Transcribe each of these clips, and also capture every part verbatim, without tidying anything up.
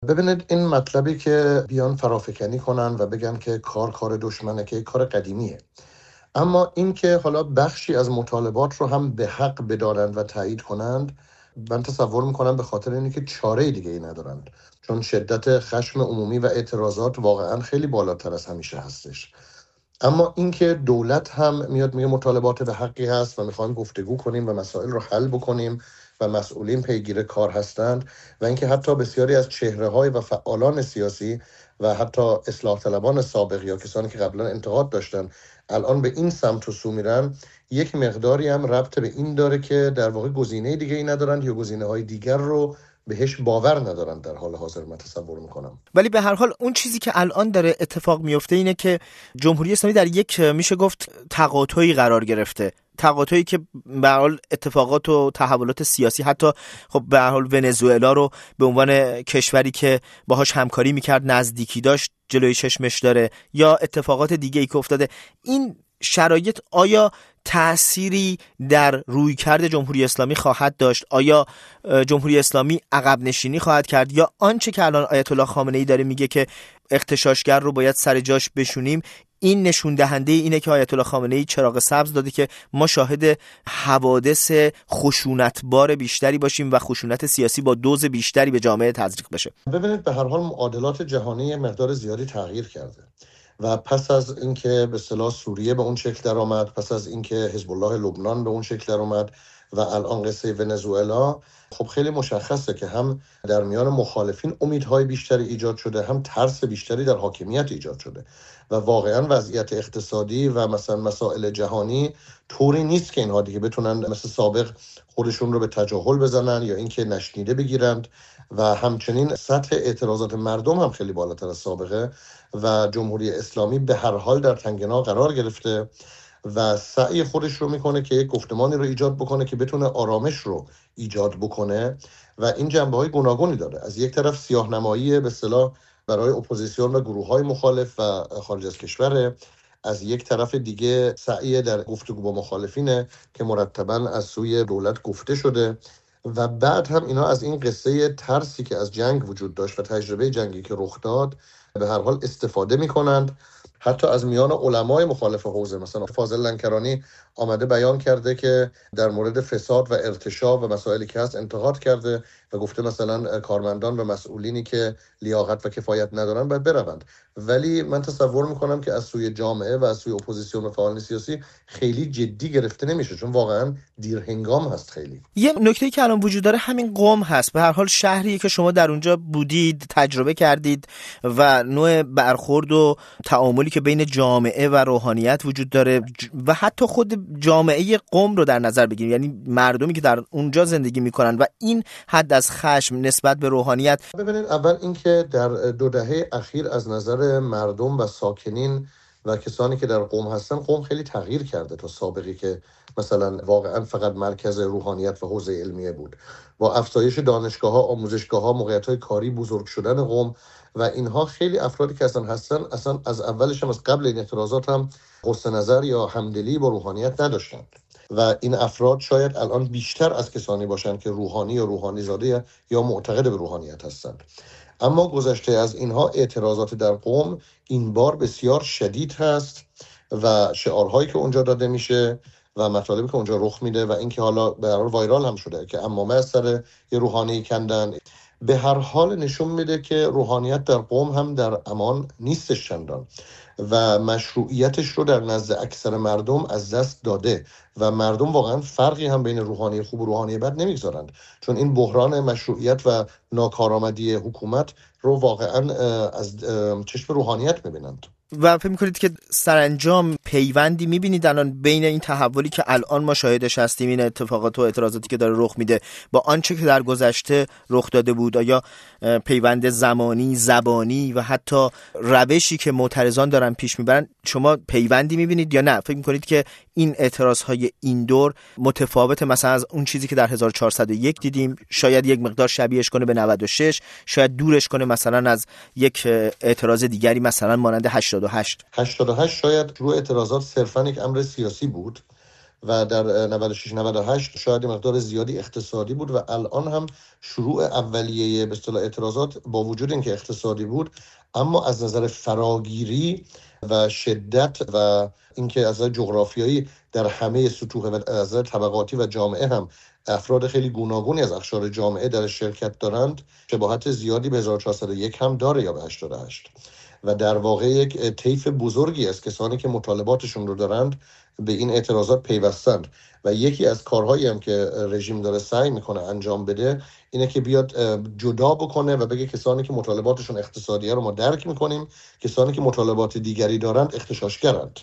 ببینید، این مطلبی که بیان فرافکنی کنن و بگن که کار کار دشمنه، که کار قدیمیه. اما این که حالا بخشی از مطالبات رو هم به حق بدانند و تایید کنند، من تصور میکنم به خاطر اینه که چاره دیگه ای ندارند، چون شدت خشم عمومی و اعتراضات واقعا خیلی بالاتر از همیشه هستش. اما اینکه دولت هم میاد میگه مطالبات به حقی هست و میخوایم گفتگو کنیم و مسائل رو حل بکنیم و مسئولین پیگیر کار هستند، و اینکه حتی بسیاری از چهره‌های و فعالان سیاسی و حتی اصلاح طلبان سابق یا کسانی که قبلا انتقاد داشتن الان به این سمت و سو میرن، یک مقداری هم ربط به این داره که در واقع گزینه دیگه ای ندارن یا گزینه‌های دیگر رو بهش باور ندارن در حال حاضر، من تصور میکنم. ولی به هر حال اون چیزی که الان داره اتفاق میفته اینه که جمهوری اسلامی در یک میشه گفت تقاطعی قرار گرفته، تقاطعی که به هر حال اتفاقات و تحولات سیاسی، حتی خب به هر حال ونزوئلا رو به عنوان کشوری که باهاش همکاری میکرد نزدیکی داشت جلوی چشمش داره، یا اتفاقات دیگه ای که افتاده. این شرایط آیا تأثیری در رویکرد جمهوری اسلامی خواهد داشت؟ آیا جمهوری اسلامی عقب نشینی خواهد کرد، یا آنچه که الان آیت الله خامنه‌ای داره میگه که اغتشاشگر رو باید سر جاش بشونیم، این نشون دهنده اینه که آیت الله خامنه‌ای چراغ سبز داده که ما شاهد حوادث خشونتبار بیشتری باشیم و خشونت سیاسی با دوز بیشتری به جامعه تزریق بشه؟ ببینید، به هر حال معادلات جهانی مقدار زیادی تغییر کرده و پس از اینکه به اصطلاح سوریه به اون شکل در آمد، پس از اینکه حزب الله لبنان به اون شکل در آمد و الان قصه ونزوئلا، خب خیلی مشخصه که هم در میان مخالفین امیدهای بیشتری ایجاد شده، هم ترس بیشتری در حاکمیت ایجاد شده و واقعا وضعیت اقتصادی و مثلا مسائل جهانی طوری نیست که اینها دیگه بتونن مثل سابق خودشون رو به تجاهل بزنن یا اینکه نشنیده بگیرند، و همچنین سطح اعتراضات مردم هم خیلی بالاتر از سابقه و جمهوری اسلامی به هر حال در تنگنا قرار گرفته و سعی خودش رو میکنه که یک گفتمانی رو ایجاد بکنه که بتونه آرامش رو ایجاد بکنه و این جنبه‌های گوناگونی داره. از یک طرف سیاه‌نمایی به اصطلاح برای اپوزیسیون و گروه‌های مخالف و خارج از کشور، از یک طرف دیگه سعی در گفتگو با مخالفینه که مرتباً از سوی دولت گفته شده، و بعد هم اینا از این قصه ترسی که از جنگ وجود داشت و تجربه جنگی که رخ داد به هر حال استفاده می‌کنند. حتی از میان علمای مخالف حوزه، مثلا فاضل لنکرانی آمده بیان کرده که در مورد فساد و ارتشا و مسائلی که هست انتقاد کرده و گفته مثلا کارمندان و مسئولینی که لیاقت و کفایت ندارن باید بروند. ولی من تصور میکنم که از سوی جامعه و از سوی اپوزیسیون و فعالان سیاسی خیلی جدی گرفته نمیشه، چون واقعا دیر هنگام هست. خیلی یه نکته‌ای که الان وجود داره همین قم هست. به هر حال شهری که شما در اونجا بودید، تجربه کردید و نوع برخورد و تعاملی که بین جامعه و روحانیت وجود داره و حتی خود جامعه قم رو در نظر بگیرید، یعنی مردمی که در اونجا زندگی میکنن و این حد از خشم نسبت به روحانیت. ببینید، اول اینکه در دو دهه اخیر از نظر مردم و ساکنین و کسانی که در قم هستن، قم خیلی تغییر کرده تا سابقی که مثلا واقعا فقط مرکز روحانیت و حوزه علمیه بود. با افزایش دانشگاه‌ها، آموزشگاه‌ها، موقعیت‌های کاری، بزرگ شدن قم و اینها، خیلی افرادی که اصلا هستن اصلا از اولش هم از قبل این اعتراضات هم قصد نظر یا همدلی با روحانیت نداشتند و این افراد شاید الان بیشتر از کسانی باشند که روحانی یا روحانی زاده یا معتقد به روحانیت هستند. اما گذشته از اینها، اعتراضات در قم این بار بسیار شدید هست و شعارهایی که اونجا داده میشه و مطالبی که اونجا رخ میده و اینکه حالا به هر حال وایرال هم شده که عمامه از سر یه روحانی کندن، به هر حال نشون میده که روحانیت در قم هم در امان نیستش چندان و مشروعیتش رو در نزد اکثر مردم از دست داده و مردم واقعا فرقی هم بین روحانی خوب و روحانی بد نمیگذارند، چون این بحران مشروعیت و ناکارآمدی حکومت رو واقعا از چشم روحانیت میبینند. و فکر می‌کنید که سرانجام پیوندی می‌بینید الان بین این تحولی که الان ما شاهدش هستیم، این اتفاقات و اعتراضاتی که داره رخ میده، با آنچه که در گذشته رخ داده بود؟ آیا پیوند زمانی، زبانی و حتی روشی که معترضان دارن پیش میبرن، شما پیوندی می‌بینید یا نه فکر می‌کنید که این اعتراض‌های این دور متفاوت مثلا از اون چیزی که در هزار و چهارصد و یک دیدیم، شاید یک مقدار شبیهش کنه به نود و شش، شاید دورش کنه مثلا از یک اعتراض دیگری مثلا مانند هشتاد و هشت؟ هشتاد و هشت شاید رو اعتراضات صرفاً یک امر سیاسی بود و در نود و شش نود و هشت شاید مقدار زیادی اقتصادی بود و الان هم شروع اولیه به اصطلاح اعتراضات با وجود اینکه اقتصادی بود، اما از نظر فراگیری و شدت و اینکه از نظر جغرافیایی در همه سطوح و از نظر طبقاتی و جامعه هم افراد خیلی گوناگونی از اقشار جامعه در شرکت دارند، شباهت زیادی به هزار و چهارصد و یک هم داره یا به هشتاد و هشت و در واقع یک طیف بزرگی از کسانی که مطالباتشون رو دارند به این اعتراضات پیوستند و یکی از کارهایی هم که رژیم داره سعی میکنه انجام بده اینه که بیاد جدا بکنه و بگه کسانی که مطالباتشون اقتصادیه رو ما درک میکنیم، کسانی که مطالبات دیگری دارند اغتشاشگرند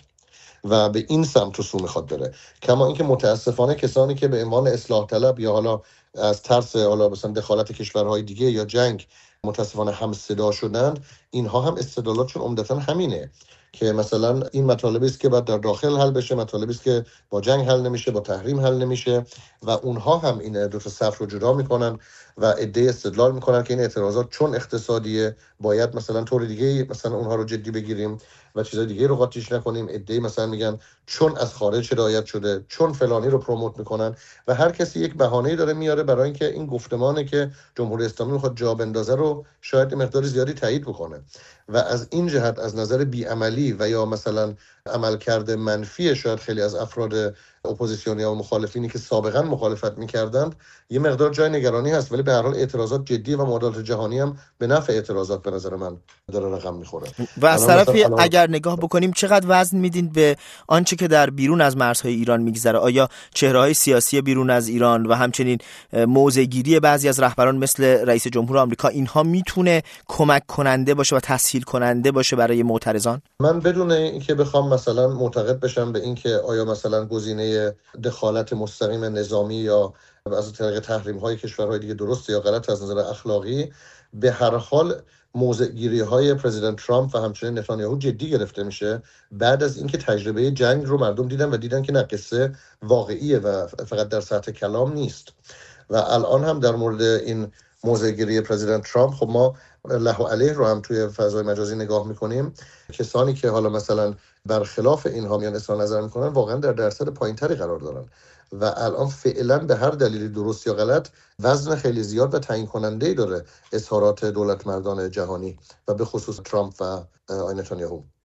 و به این سمت رسو میخواد بره. کما اینکه متاسفانه کسانی که به عنوان اصلاح طلب یا حالا از ترس حالا مثلا دخالت کشورهای دیگه یا جنگ متاسفانه هم صدا شدند، اینها هم استدلالاتشون عمدتاً همینه که مثلا این مطالبی است که باید در داخل حل بشه، مطالبی است که با جنگ حل نمیشه، با تحریم حل نمیشه و اونها هم این دو تا صف رو جدا میکنن و عده استدلال میکنن که این اعتراضات چون اقتصادیه باید مثلا طور دیگه مثلا اونها رو جدی بگیریم و چیزای دیگه رو قاطیش نکنیم. عده مثلا میگن چون از خارج هدایت شده، چون فلانی رو پروموت میکنن و هر کسی یک بهانه‌ای داره میاره برای اینکه این گفتمانی که جمهوری اسلامی میخواد جا بندازه رو شاید مقدار زیادی تایید بکنه و از این جهت از نظر بیعملی و یا مثلا عملکرد منفی شاید خیلی از افراد اپوزیسیونی و مخالفینی که سابقا مخالفت میکردند یه مقدار جای نگرانی هست، ولی به هر حال اعتراضات جدی و معادلات جهانی هم به نفع اعتراضات به نظر من داره رقم میخوره. و از طرفی اگر نگاه بکنیم چقدر وزن میدین به آنچه که در بیرون از مرزهای ایران میگذره؟ آیا چهره‌های سیاسی بیرون از ایران و همچنین موضع‌گیری بعضی از رهبران مثل رئیس جمهور آمریکا اینها میتونه کمک کننده باشه و تسهیل کننده باشه برای معترضان؟ من بدون اینکه بخوام مثلا معتقد بشم به اینکه آیا مثلا گزینه دخالت مستقیم نظامی یا از طریق تحریم‌های کشورهای دیگه درسته یا غلط از نظر اخلاقی، به هر حال موضع‌گیری‌های پرزیدنت ترامپ و همچنین نتانیاهو جدی گرفته میشه بعد از اینکه تجربه جنگ رو مردم دیدن و دیدن که نه، قصه واقعیه و فقط در سطح کلام نیست. و الان هم در مورد این موضع‌گیری پرزیدنت ترامپ خب ما له و علیه رو هم توی فضای مجازی نگاه میکنیم. کسانی که حالا مثلا برخلاف اینها میان اظهار نظر میکنن واقعا در درصد پایینتری قرار دارن و الان فعلا به هر دلیلی درست یا غلط وزن خیلی زیاد و تعیین کننده‌ای داره اظهارات دولت مردان جهانی و به خصوص ترامپ و آقای نتانیاهو.